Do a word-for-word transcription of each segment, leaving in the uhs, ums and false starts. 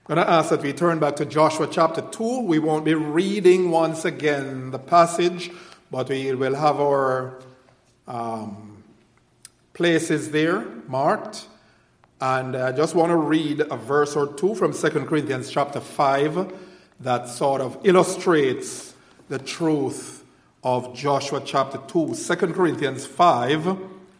I'm going to ask that we turn back to Joshua chapter two. We won't be reading once again the passage, but we will have our um, places there marked. And I just want to read a verse or two from Second Corinthians chapter five that sort of illustrates the truth of Joshua chapter two. Second Corinthians five,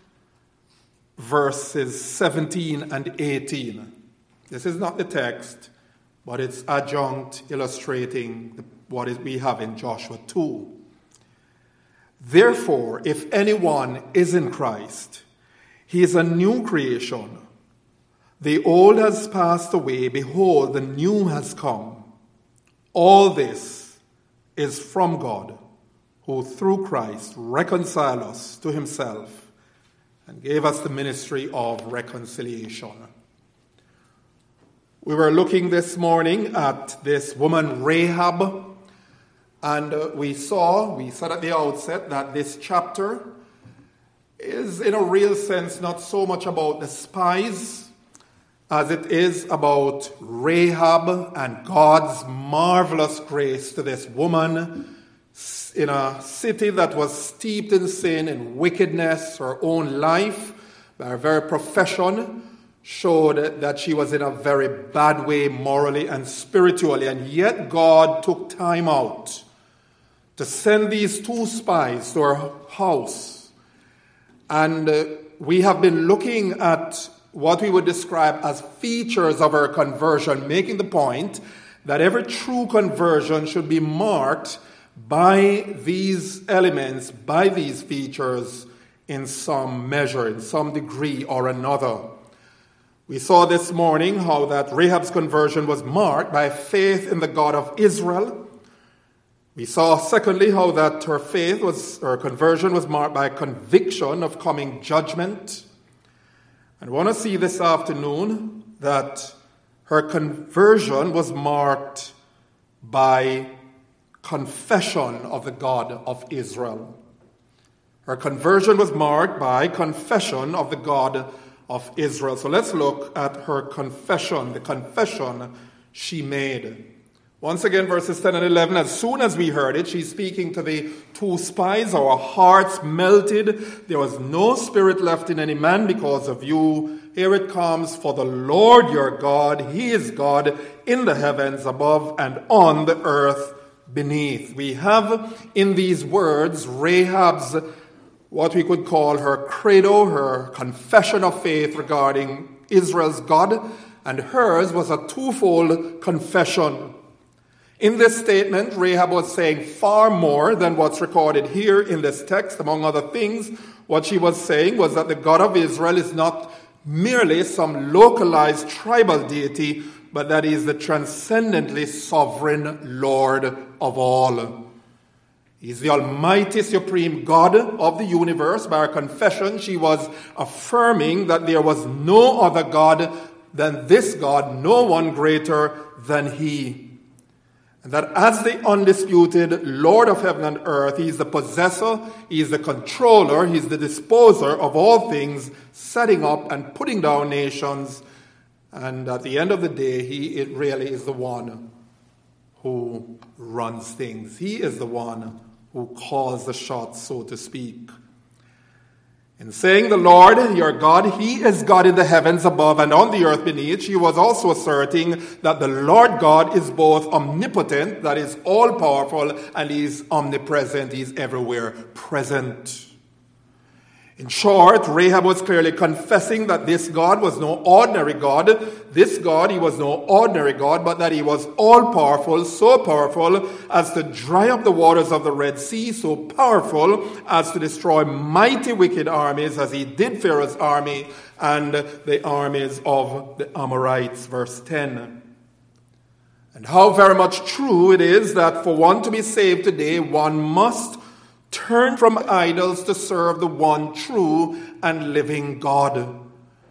verses seventeen and eighteen. This is not the text, but it's adjunct illustrating the, what is, we have in Joshua two. Therefore, if anyone is in Christ, he is a new creation. The old has passed away. Behold, the new has come. All this is from God, who through Christ reconciled us to himself and gave us the ministry of reconciliation. We were looking this morning at this woman Rahab, and uh, we saw, we said at the outset that this chapter is in a real sense not so much about the spies as it is about Rahab and God's marvelous grace to this woman in a city that was steeped in sin and wickedness. Her own life, by her very profession, showed that she was in a very bad way morally and spiritually. And yet God took time out to send these two spies to her house. And uh, we have been looking at what we would describe as features of her conversion, making the point that every true conversion should be marked by these elements, by these features in some measure, in some degree or another. We saw this morning how that Rahab's conversion was marked by faith in the God of Israel. We saw, secondly, how that her faith was, her conversion was marked by conviction of coming judgment. And I want to see this afternoon that her conversion was marked by confession of the God of Israel. Her conversion was marked by confession of the God of Israel. So let's look at her confession, the confession she made. Once again, verses ten and eleven, as soon as we heard it, she's speaking to the two spies. Our hearts melted. There was no spirit left in any man because of you. Here it comes. For the Lord your God, he is God in the heavens above and on the earth beneath. We have in these words Rahab's, what we could call her credo, her confession of faith regarding Israel's God, and hers was a twofold confession. In this statement, Rahab was saying far more than what's recorded here in this text. Among other things, what she was saying was that the God of Israel is not merely some localized tribal deity, but that he is the transcendently sovereign Lord of all. He's the almighty supreme God of the universe. By her confession, she was affirming that there was no other God than this God, no one greater than he. And that as the undisputed Lord of heaven and earth, he is the possessor, he is the controller, he is the disposer of all things, setting up and putting down nations. And at the end of the day, he it really is the one who runs things. He is the one who calls the shots, so to speak. In saying the Lord, your God, he is God in the heavens above and on the earth beneath, she was also asserting that the Lord God is both omnipotent, that is all-powerful, and he is omnipresent, he is everywhere present. In short, Rahab was clearly confessing that this God was no ordinary God. This God, he was no ordinary God, but that he was all-powerful, so powerful as to dry up the waters of the Red Sea, so powerful as to destroy mighty wicked armies as he did Pharaoh's army and the armies of the Amorites. Verse ten. And how very much true it is that for one to be saved today, one must turn from idols to serve the one true and living God.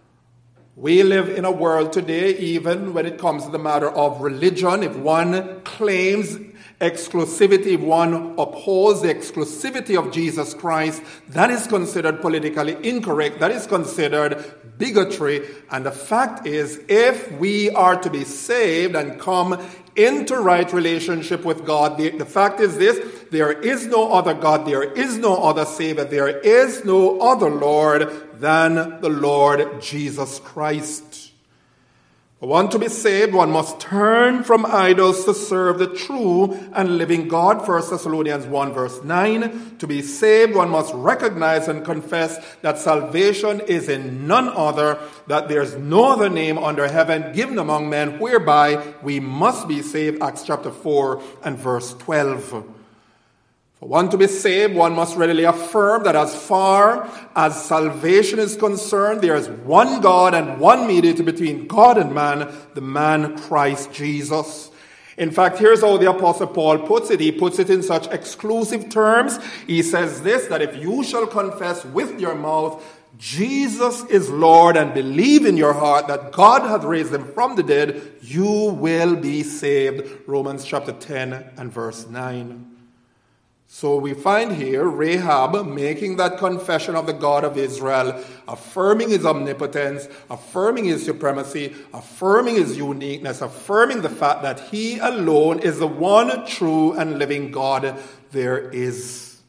We live in a world today, even when it comes to the matter of religion, if one claims Exclusivity, if one upholds the exclusivity of Jesus Christ, that is considered politically incorrect. That is considered bigotry. And the fact is, if we are to be saved and come into right relationship with God, the, the fact is this: there is no other God, there is no other Savior, there is no other Lord than the Lord Jesus Christ. For one to be saved, one must turn from idols to serve the true and living God. First Thessalonians one verse nine. To be saved, one must recognize and confess that salvation is in none other, that there is no other name under heaven given among men whereby we must be saved. Acts chapter four and verse twelve. For one to be saved, one must readily affirm that as far as salvation is concerned, there is one God and one mediator between God and man, the man Christ Jesus. In fact, here's how the Apostle Paul puts it. He puts it in such exclusive terms. He says this, that if you shall confess with your mouth Jesus is Lord and believe in your heart that God hath raised him from the dead, you will be saved. Romans chapter ten and verse nine. So we find here Rahab making that confession of the God of Israel, affirming his omnipotence, affirming his supremacy, affirming his uniqueness, affirming the fact that he alone is the one true and living God there is.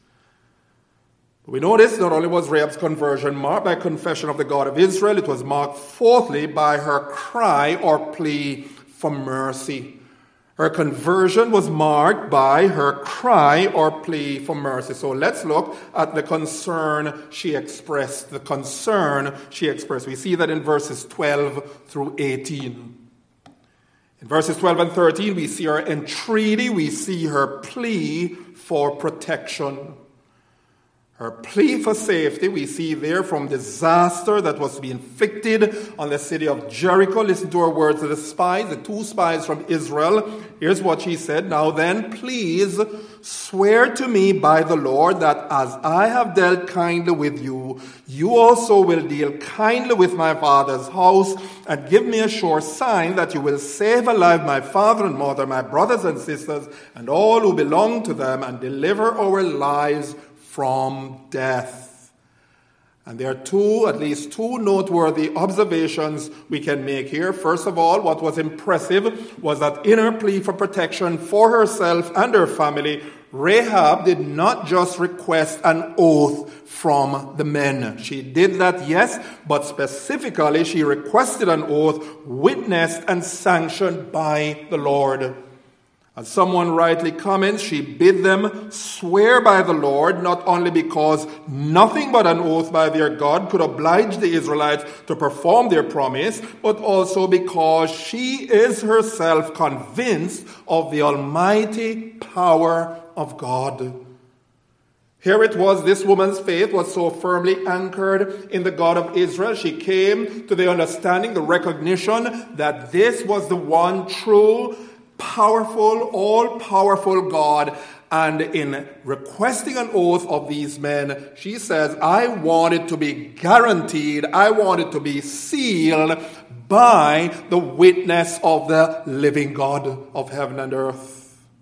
We notice not only was Rahab's conversion marked by confession of the God of Israel, it was marked fourthly by her cry or plea for mercy. Her conversion was marked by her cry or plea for mercy. So let's look at the concern she expressed. The concern she expressed. We see that in verses twelve through eighteen. In verses twelve and thirteen, we see her entreaty. We see her plea for protection. Her plea for safety, we see there from disaster that was to be inflicted on the city of Jericho. Listen to her words to the spies, the two spies from Israel. Here's what she said. Now then, please swear to me by the Lord that as I have dealt kindly with you, you also will deal kindly with my father's house, and give me a sure sign that you will save alive my father and mother, my brothers and sisters, and all who belong to them, and deliver our lives from death. And there are two, at least two noteworthy observations we can make here. First of all, what was impressive was that in her plea for protection for herself and her family, Rahab did not just request an oath from the men. She did that, yes, but specifically she requested an oath witnessed and sanctioned by the Lord. As someone rightly comments, she bid them swear by the Lord, not only because nothing but an oath by their God could oblige the Israelites to perform their promise, but also because she is herself convinced of the almighty power of God. Here it was, this woman's faith was so firmly anchored in the God of Israel. She came to the understanding, the recognition that this was the one true, powerful, all-powerful God. And in requesting an oath of these men, she says, I want it to be guaranteed, I want it to be sealed by the witness of the living God of heaven and earth.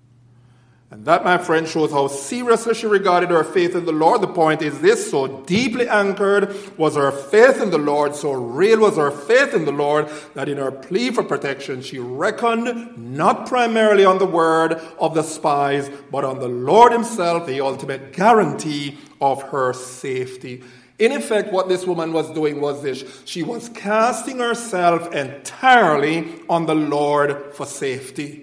And that, my friend, shows how seriously she regarded her faith in the Lord. The point is this: so deeply anchored was her faith in the Lord, so real was her faith in the Lord, that in her plea for protection, she reckoned not primarily on the word of the spies, but on the Lord himself, the ultimate guarantee of her safety. In effect, what this woman was doing was this: she was casting herself entirely on the Lord for safety.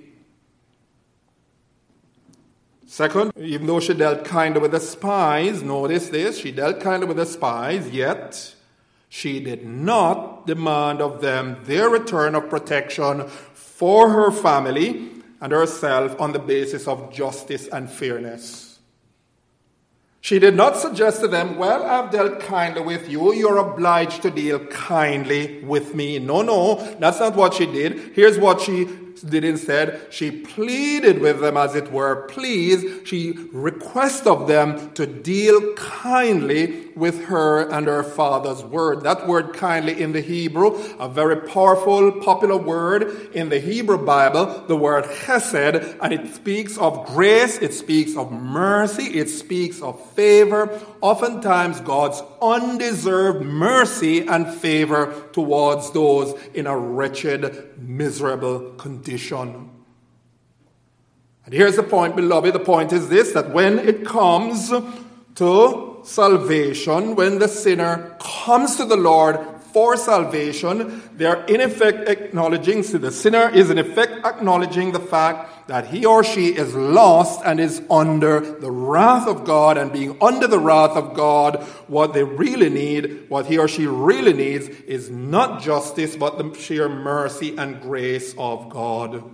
Second, even though she dealt kindly with the spies, notice this, she dealt kindly with the spies, yet she did not demand of them their return of protection for her family and herself on the basis of justice and fairness. She did not suggest to them, well, I've dealt kindly with you, you're obliged to deal kindly with me. No, no, that's not what she did. Here's what she did instead, she pleaded with them, as it were, please. She requested of them to deal kindly with her and her father's word. That word kindly in the Hebrew, a very powerful, popular word in the Hebrew Bible, the word chesed, and it speaks of grace, it speaks of mercy, it speaks of favor, oftentimes God's undeserved mercy and favor towards those in a wretched, miserable condition. And here's the point, beloved. The point is this, that when it comes to salvation, when the sinner comes to the Lord for salvation, they are in effect acknowledging, so the sinner is in effect acknowledging the fact that he or she is lost and is under the wrath of God, and being under the wrath of God, what they really need, what he or she really needs, is not justice, but the sheer mercy and grace of God.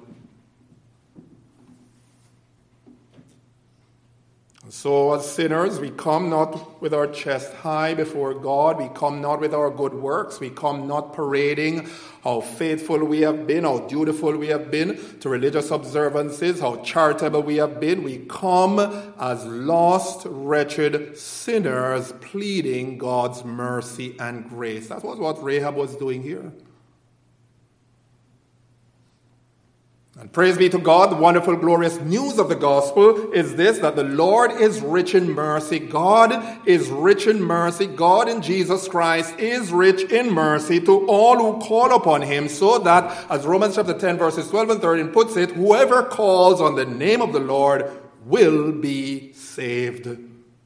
So as sinners, we come not with our chest high before God. We come not with our good works. We come not parading how faithful we have been, how dutiful we have been to religious observances, how charitable we have been. We come as lost, wretched sinners pleading God's mercy and grace. That was what Rahab was doing here. And praise be to God, the wonderful, glorious news of the gospel is this, that the Lord is rich in mercy. God is rich in mercy. God in Jesus Christ is rich in mercy to all who call upon him, so that, as Romans chapter ten, verses twelve and thirteen puts it, whoever calls on the name of the Lord will be saved.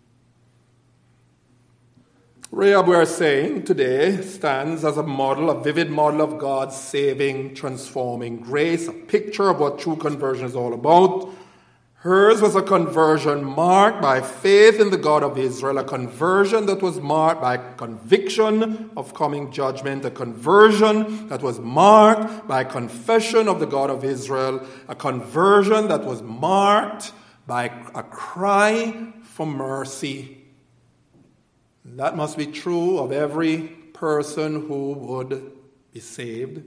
Rahab, we are saying today, stands as a model, a vivid model of God's saving, transforming grace, a picture of what true conversion is all about. Hers was a conversion marked by faith in the God of Israel, a conversion that was marked by conviction of coming judgment, a conversion that was marked by confession of the God of Israel, a conversion that was marked by a cry for mercy. That must be true of every person who would be saved.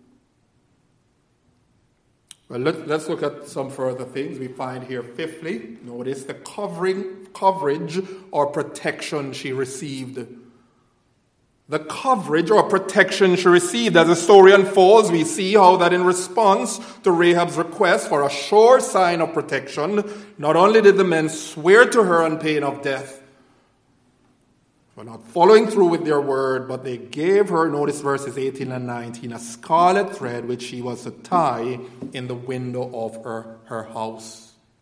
Well, let, let's look at some further things we find here. Fifthly, notice the covering, coverage or protection she received. The coverage or protection she received. As the story unfolds, we see how that in response to Rahab's request for a sure sign of protection, not only did the men swear to her on pain of death, for not following through with their word, but they gave her, notice verses eighteen and nineteen, a scarlet thread which she was to tie in the window of her, her house.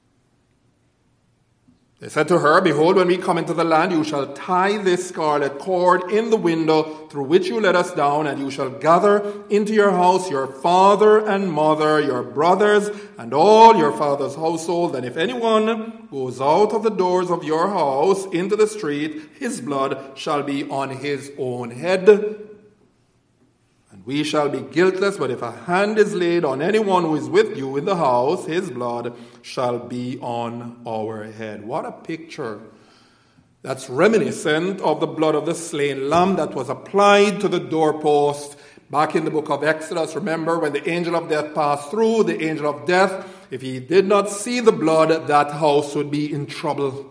They said to her, behold, when we come into the land, you shall tie this scarlet cord in the window through which you let us down, and you shall gather into your house your father and mother, your brothers, and all your father's household. And if anyone goes out of the doors of your house into the street, his blood shall be on his own head. And we shall be guiltless, but if a hand is laid on anyone who is with you in the house, his blood shall be on our head. What a picture. That's reminiscent of the blood of the slain lamb that was applied to the doorpost back in the book of Exodus. Remember, when the angel of death passed through, the angel of death, if he did not see the blood, that house would be in trouble.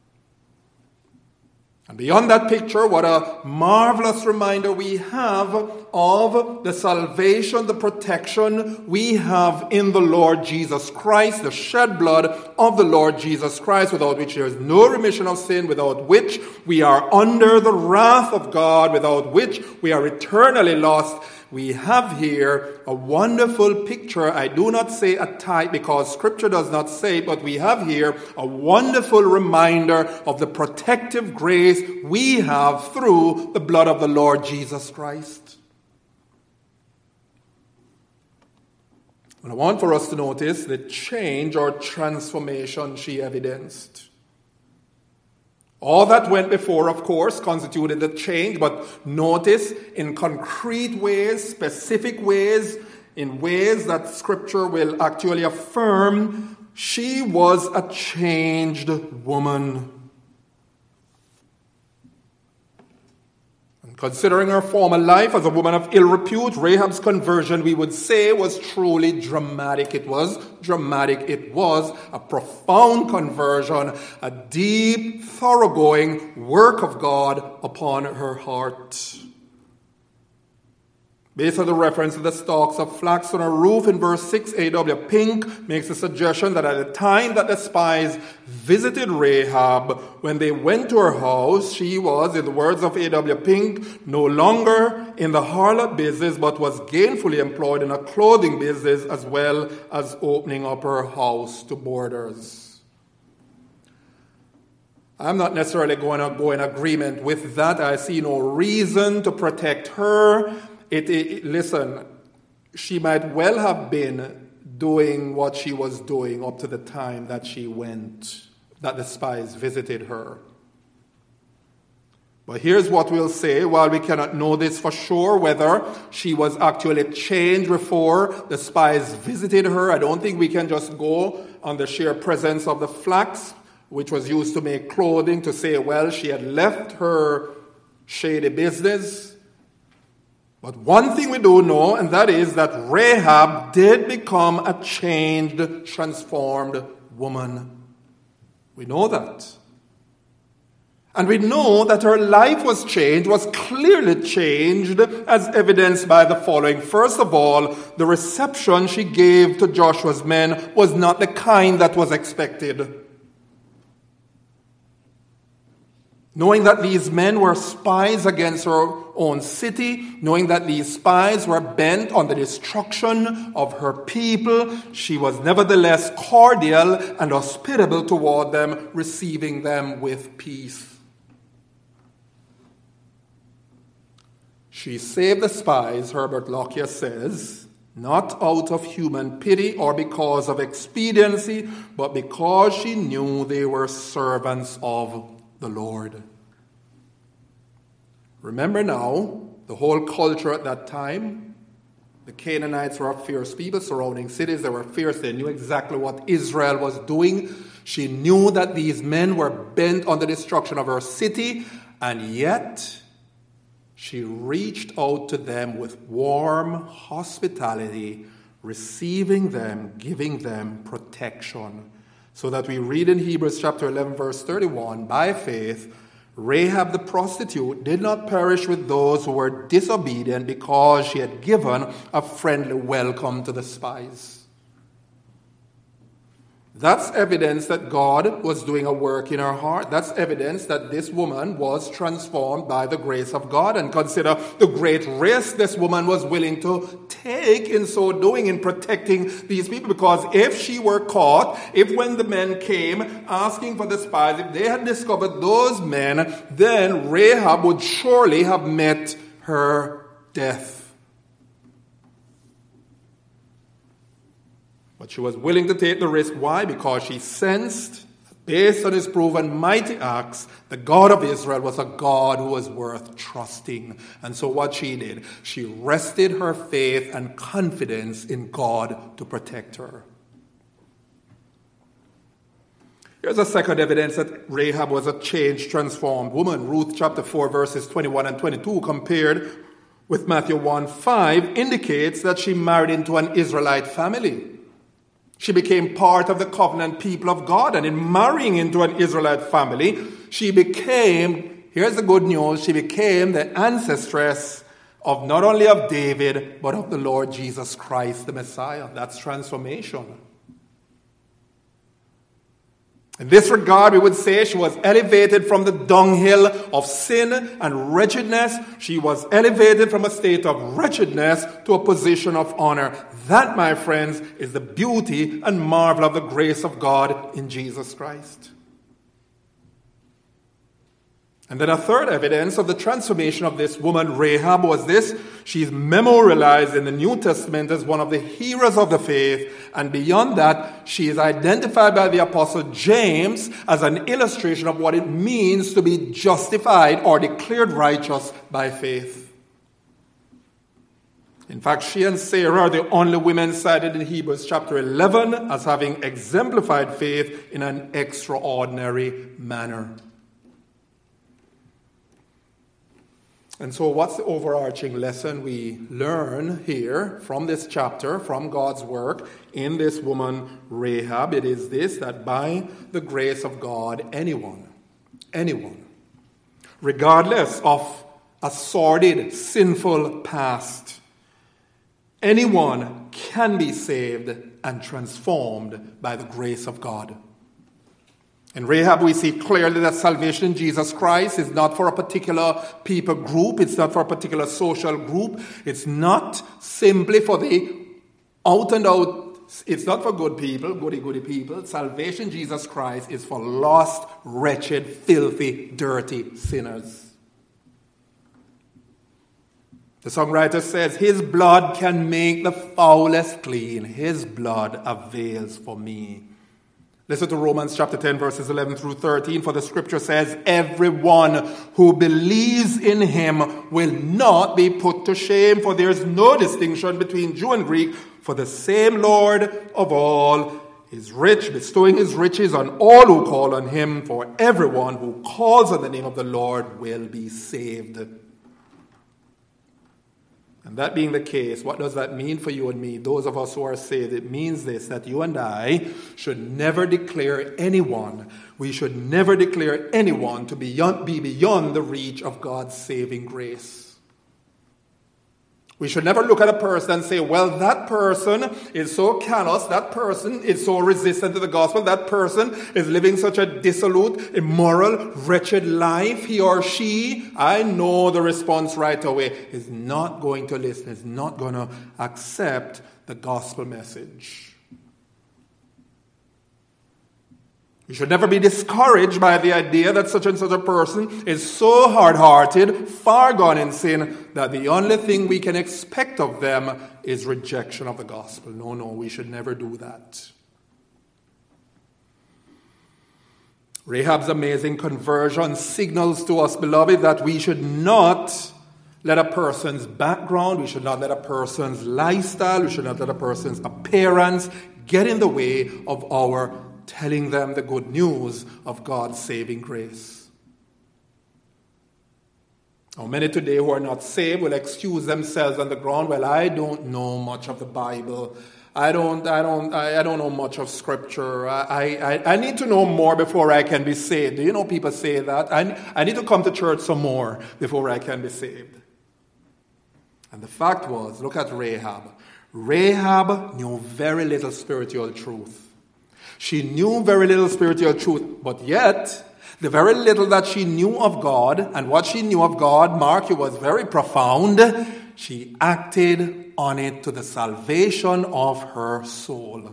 And beyond that picture, what a marvelous reminder we have of the salvation, the protection we have in the Lord Jesus Christ, the shed blood of the Lord Jesus Christ, without which there is no remission of sin, without which we are under the wrath of God, without which we are eternally lost. We have here a wonderful picture. I do not say a type because Scripture does not say it, but we have here a wonderful reminder of the protective grace we have through the blood of the Lord Jesus Christ. And I want for us to notice the change or transformation she evidenced. All that went before, of course, constituted the change, but notice in concrete ways, specific ways, in ways that Scripture will actually affirm, she was a changed woman. And Considering her former life as a woman of ill repute, Rahab's conversion, we would say, was truly dramatic. It was dramatic. It was a profound conversion, a deep, thoroughgoing work of God upon her heart. Based on the reference to the stalks of flax on her roof in verse six, A W Pink makes a suggestion that at the time that the spies visited Rahab, when they went to her house, she was, in the words of A W Pink, no longer in the harlot business, but was gainfully employed in a clothing business as well as opening up her house to boarders. I'm not necessarily going to go in agreement with that. I see no reason to protect her. It, it, listen, she might well have been doing what she was doing up to the time that she went, that the spies visited her. But here's what we'll say. While we cannot know this for sure, whether she was actually changed before the spies visited her, I don't think we can just go on the sheer presence of the flax, which was used to make clothing, to say, well, she had left her shady business. But one thing we do know, and that is that Rahab did become a changed, transformed woman. We know that. And we know that her life was changed, was clearly changed, as evidenced by the following. First of all, the reception she gave to Joshua's men was not the kind that was expected. Knowing that these men were spies against her own city, knowing that these spies were bent on the destruction of her people, she was nevertheless cordial and hospitable toward them, receiving them with peace. She saved the spies, Herbert Lockyer says, not out of human pity or because of expediency, but because she knew they were servants of the Lord. Remember now, the whole culture at that time, the Canaanites were a fierce people, surrounding cities, they were fierce, they knew exactly what Israel was doing. She knew that these men were bent on the destruction of her city, and yet she reached out to them with warm hospitality, receiving them, giving them protection. So that we read in Hebrews chapter eleven, verse thirty-one, by faith, Rahab the prostitute did not perish with those who were disobedient because she had given a friendly welcome to the spies. That's evidence that God was doing a work in her heart. That's evidence that this woman was transformed by the grace of God. And consider the great risk this woman was willing to take in so doing, in protecting these people. Because if she were caught, if when the men came asking for the spies, if they had discovered those men, then Rahab would surely have met her death. But she was willing to take the risk. Why? Because she sensed, based on his proven mighty acts, the God of Israel was a God who was worth trusting. And so what she did, she rested her faith and confidence in God to protect her. Here's a second evidence that Rahab was a changed, transformed woman. Ruth chapter four, verses twenty-one and twenty-two, compared with Matthew one five, indicates that she married into an Israelite family. She became part of the covenant people of God, and in marrying into an Israelite family, she became, here's the good news, she became the ancestress of not only of David, but of the Lord Jesus Christ, the Messiah. That's transformation. In this regard, we would say she was elevated from the dunghill of sin and wretchedness. She was elevated from a state of wretchedness to a position of honor. That, my friends, is the beauty and marvel of the grace of God in Jesus Christ. And then a third evidence of the transformation of this woman, Rahab, was this. She's memorialized in the New Testament as one of the heroes of the faith. And beyond that, she is identified by the Apostle James as an illustration of what it means to be justified or declared righteous by faith. In fact, she and Sarah are the only women cited in Hebrews chapter eleven as having exemplified faith in an extraordinary manner. And so what's the overarching lesson we learn here from this chapter, from God's work in this woman Rahab? It is this, that by the grace of God, anyone, anyone, regardless of a sordid, sinful past, anyone can be saved and transformed by the grace of God. In Rahab, we see clearly that salvation in Jesus Christ is not for a particular people group. It's not for a particular social group. It's not simply for the out and out. It's not for good people, goody goody people. Salvation in Jesus Christ is for lost, wretched, filthy, dirty sinners. The songwriter says, his blood can make the foulest clean. His blood avails for me. Listen to Romans chapter ten, verses eleven through thirteen. For the scripture says, everyone who believes in him will not be put to shame. For there is no distinction between Jew and Greek. For the same Lord of all is rich, bestowing his riches on all who call on him. For everyone who calls on the name of the Lord will be saved. And that being the case, what does that mean for you and me, those of us who are saved? It means this, that you and I should never declare anyone, we should never declare anyone to be beyond, be beyond the reach of God's saving grace. We should never look at a person and say, well, that person is so callous, that person is so resistant to the gospel, that person is living such a dissolute, immoral, wretched life, he or she, I know the response right away, is not going to listen, is not going to accept the gospel message. You should never be discouraged by the idea that such and such a person is so hard-hearted, far gone in sin, that the only thing we can expect of them is rejection of the gospel. No, no, we should never do that. Rahab's amazing conversion signals to us, beloved, that we should not let a person's background, we should not let a person's lifestyle, we should not let a person's appearance get in the way of our telling them the good news of God's saving grace. Now, many today who are not saved will excuse themselves on the ground. Well, I don't know much of the Bible. I don't, I don't, I, I don't know much of Scripture. I, I, I need to know more before I can be saved. Do you know people say that? I, I need to come to church some more before I can be saved. And the fact was, look at Rahab. Rahab knew very little spiritual truth. She knew very little spiritual truth, but yet, the very little that she knew of God, and what she knew of God, mark, it was very profound, she acted on it to the salvation of her soul.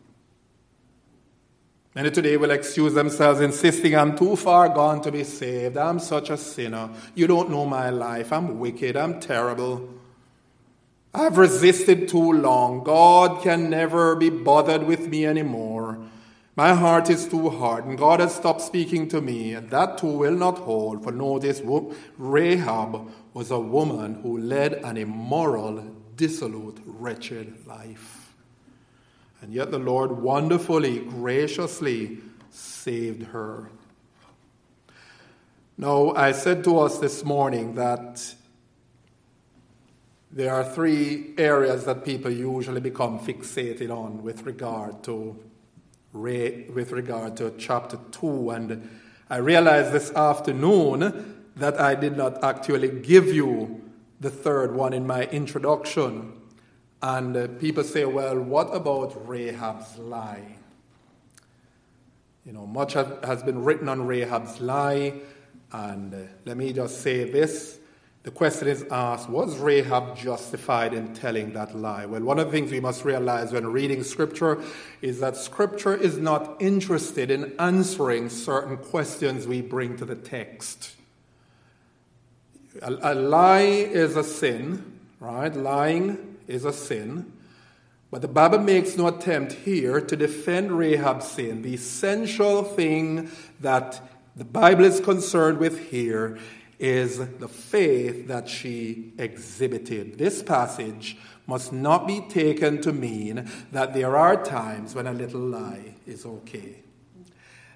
Many today will excuse themselves, insisting, I'm too far gone to be saved. I'm such a sinner. You don't know my life. I'm wicked. I'm terrible. I've resisted too long. God can never be bothered with me anymore. My heart is too hard, and God has stopped speaking to me, and that too will not hold. For notice, Rahab was a woman who led an immoral, dissolute, wretched life. And yet the Lord wonderfully, graciously saved her. Now, I said to us this morning that there are three areas that people usually become fixated on with regard to with regard to chapter two. And I realized this afternoon that I did not actually give you the third one in my introduction. And uh, people say, well, what about Rahab's lie? You know, much has been written on Rahab's lie. And uh, let me just say this. The question is asked, was Rahab justified in telling that lie? Well, one of the things we must realize when reading Scripture is that Scripture is not interested in answering certain questions we bring to the text. A, a lie is a sin, right? Lying is a sin. But the Bible makes no attempt here to defend Rahab's sin. The essential thing that the Bible is concerned with here is the faith that she exhibited. This passage must not be taken to mean that there are times when a little lie is okay.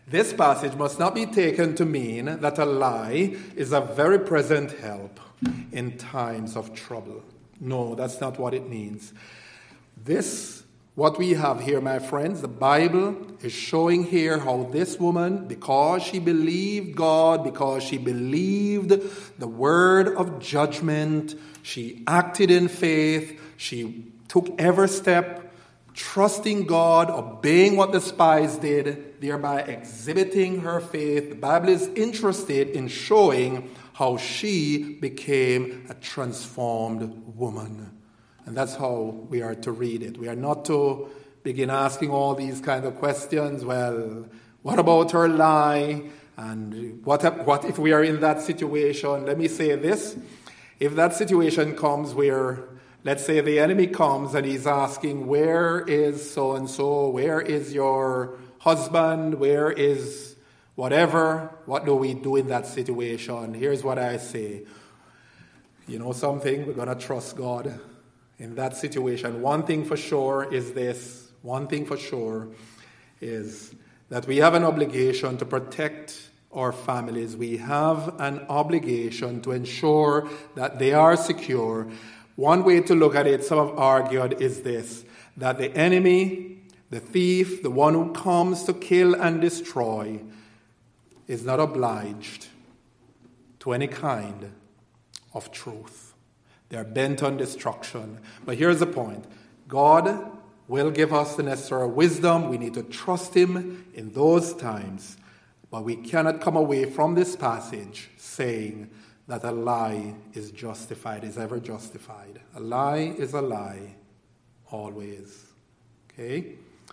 This passage must not be taken to mean that a lie is a very present help in times of trouble. No, that's not what it means. This, what we have here, my friends, the Bible is showing here how this woman, because she believed God, because she believed the word of judgment, she acted in faith, she took every step, trusting God, obeying what the spies did, thereby exhibiting her faith. The Bible is interested in showing how she became a transformed woman. And that's how we are to read it. We are not to begin asking all these kind of questions. Well, what about her lie? And what, what if we are in that situation? Let me say this. If that situation comes where, let's say the enemy comes and he's asking, where is so-and-so? Where is your husband? Where is whatever? What do we do in that situation? Here's what I say. You know something? We're going to trust God in that situation. One thing for sure is this. One thing for sure is that we have an obligation to protect our families. We have an obligation to ensure that they are secure. One way to look at it, some have argued, is this, that the enemy, the thief, the one who comes to kill and destroy, is not obliged to any kind of truth. They are bent on destruction. But here's the point. God will give us the necessary wisdom. We need to trust him in those times. But we cannot come away from this passage saying that a lie is justified, is ever justified. A lie is a lie, always. Okay?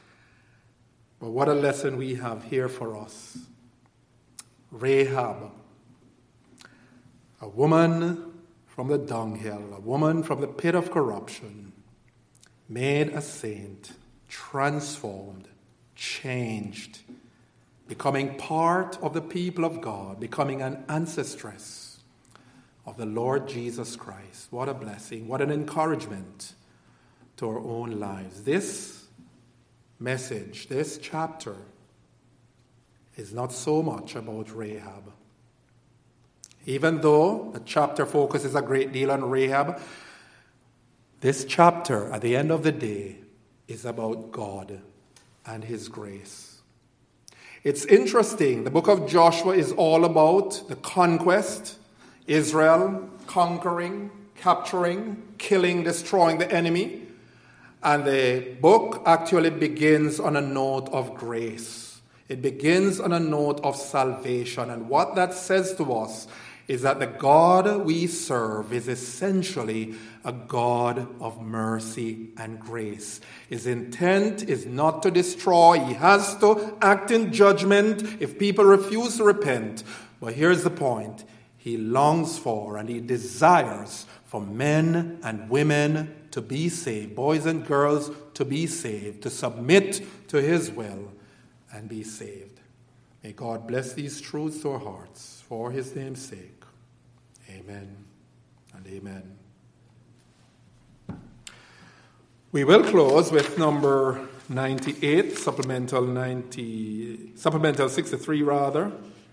But what a lesson we have here for us. Rahab, a woman from the dunghill, a woman from the pit of corruption, made a saint, transformed, changed, becoming part of the people of God, becoming an ancestress of the Lord Jesus Christ. What a blessing, what an encouragement to our own lives. This message, this chapter, is not so much about Rahab. Even though the chapter focuses a great deal on Rahab, this chapter, at the end of the day, is about God and his grace. It's interesting. The book of Joshua is all about the conquest, Israel conquering, capturing, killing, destroying the enemy. And the book actually begins on a note of grace. It begins on a note of salvation. And what that says to us is that the God we serve is essentially a God of mercy and grace. His intent is not to destroy. He has to act in judgment if people refuse to repent. But here's the point. He longs for and he desires for men and women to be saved, boys and girls to be saved, to submit to his will and be saved. May God bless these truths to our hearts for his name's sake. Amen and amen. We will close with number ninety-eight, supplemental ninety, supplemental sixty-three rather.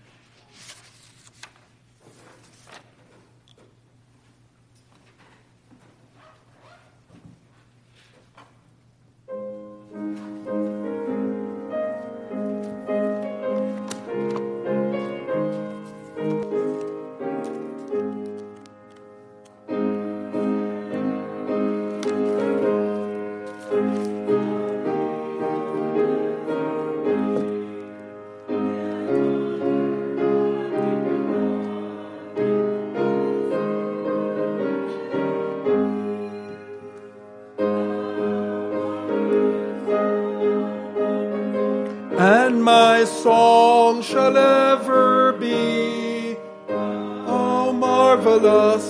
And my song shall ever be, how marvelous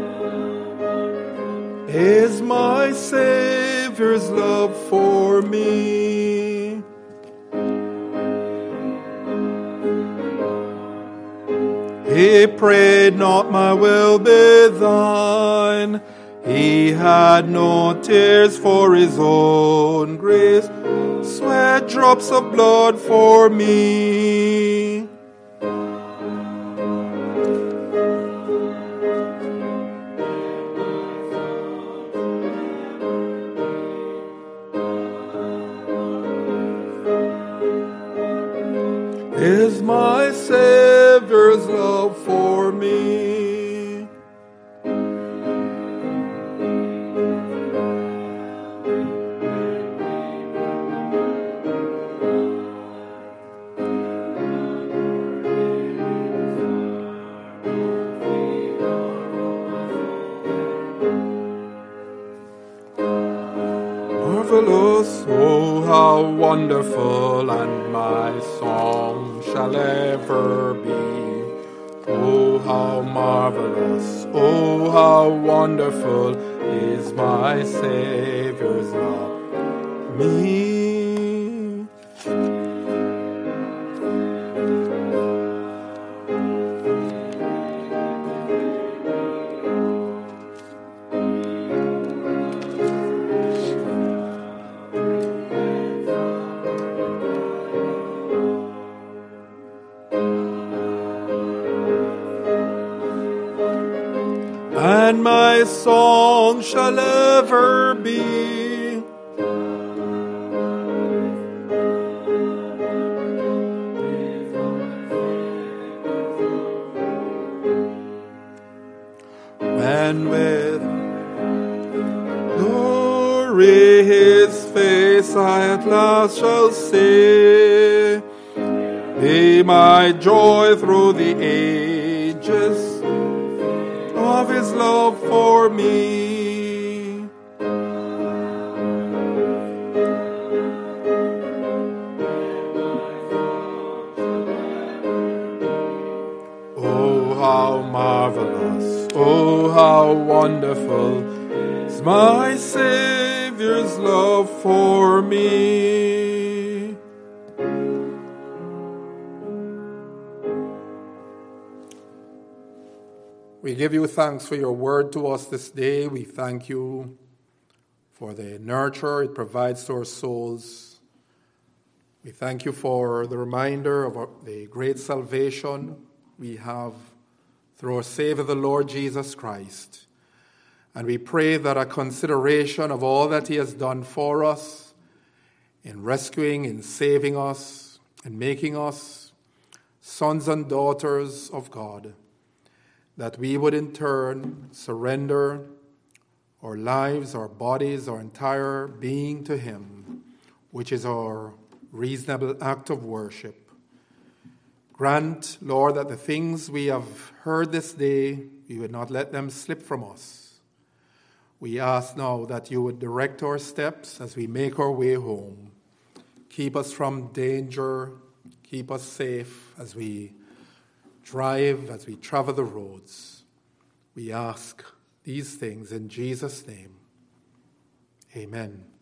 is my Savior's love for me. He prayed not my will be thine, he had no tears for his own grace, sweat shed drops of blood for me. Is my Savior's love for me. Marvelous, oh how wonderful, and my song shall ever be. Oh how marvelous, oh how wonderful is my Savior's love me. And my song shall ever be. When with glory his face I at last shall see, be my joy through the ages of his love for me. Oh, how marvelous, oh, how wonderful is my Savior's love for me. We give you thanks for your word to us this day. We thank you for the nurture it provides to our souls. We thank you for the reminder of our, the great salvation we have through our Savior, the Lord Jesus Christ. And we pray that a consideration of all that he has done for us in rescuing, in saving us, and making us sons and daughters of God, that we would in turn surrender our lives, our bodies, our entire being to him, which is our reasonable act of worship. Grant, Lord, that the things we have heard this day, we would not let them slip from us. We ask now that you would direct our steps as we make our way home. Keep us from danger. Keep us safe as we drive, as we travel the roads. We ask these things in Jesus' name. Amen.